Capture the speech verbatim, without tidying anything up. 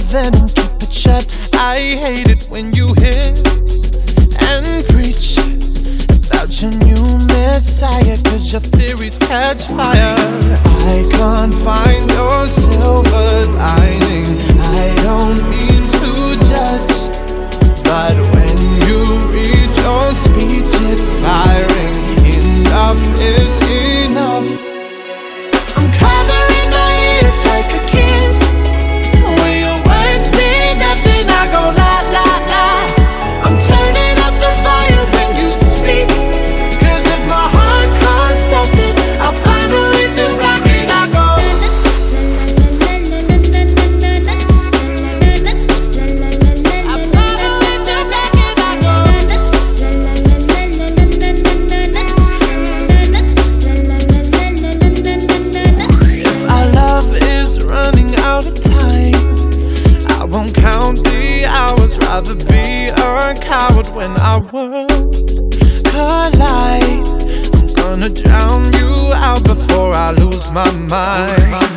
venom, keep it shut. I hate it when you hiss and preach about your new messiah, cause your theories catch fire. I can't find your silver lining. I don't mean to judge, but when you read your speech it's tiring. Enough is enough. I'm covering my ears like a kid. When your words mean nothing, I go la la la. I'm turning up the volume when you speak, cause if my heart can't stop it, I'll find a way to block it. I go I'll find a way to block it. I go if our love is running out of time, I won't count the hours. Rather be a coward when our worlds collide. I'm gonna drown you out before I lose my mind.